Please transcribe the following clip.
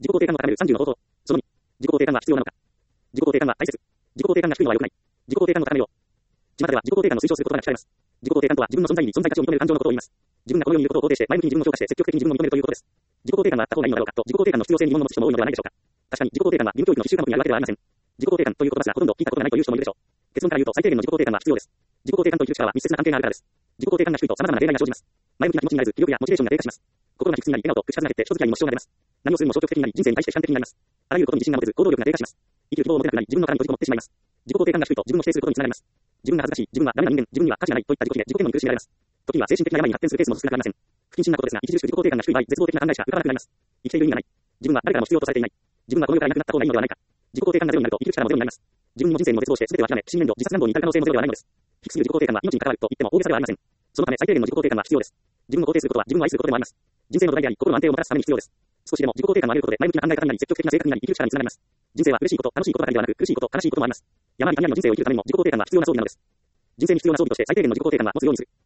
自己肯定感を高める30の方法。その2、自己肯定感は必要なのか。自己肯定感は大切。自己肯定感が低いのは良くない。自己肯定感を高めよう。巷では自己肯定感を推奨する言葉が聞かれます。自己肯定感とは自分の存在意義に存在価値を認める感情のことを言います。自分がこのように言うことを肯定して前向きに自分を評価して積極的に自分を認めるということです。自己肯定感があった方がいいのだろうかと自己肯定感の必要性に疑問を持つ人も多いのではないでしょうか。確かに自己肯定感は義務教育の必修科目にあるわけではありません。自己肯定感という言葉すらほとんど聞いたことがないという人もいるでしょう。結論から言うと最低限の自己肯定感は必要です。自己肯定感と生きる力は密接な関係があるからです。自己肯定感が低いと様々な弊害が生じます。前向きな気持ちになれず、気力やモチベーションが低下します。心が卑屈になり、笑顔と口数が減って人付き合いにも支障が出ます。何をするにも消極的になり、人生に対して悲観的になります。あらゆることに自信が持てず、行動力が低下します。生きる希望を持てなくなり、自分の殻に閉じこもってしまいます。自己肯定感が低いと自分を否定することにつながります。自分が恥ずかしい、自分はダメな人間、自分には価値がないといった自己否定、自己嫌悪に苦しめられます。時には精神的な病に発展するケースも少なくありません。不謹慎なことですが、著しく自己肯定感が低い場合、絶望的な考えしか浮かばなくなります。生きている意味がない。自分は誰からも必要とされていない。自分はこの世からいなくなった方がいいのではないか。自己肯定感がゼロになると生きる力もゼロになります。自分にも人生にも絶望して全てを諦め、不信念度、自殺難度に至る可能性もゼロではないのです。低すぎる自己肯定感は命に関わると言っても大げさではありません。そのため最低限の自己肯定感は必要です。自分を肯定することは自分を愛することでもあります。人生の土台であり、心の安定をもたらすために必要です。少しでも自己肯定感を上げることで前向きな考え方になり、積極的な性格になり、生きる力につながります。人生は嬉しいこと、楽しいことばかりではなく、苦しいこと、悲しいこともあります。山あり谷ありの人生を生きるためにも自己肯定感は必要な装備なのです。人生に必要な装備として最低限の自己肯定感は持つようにする。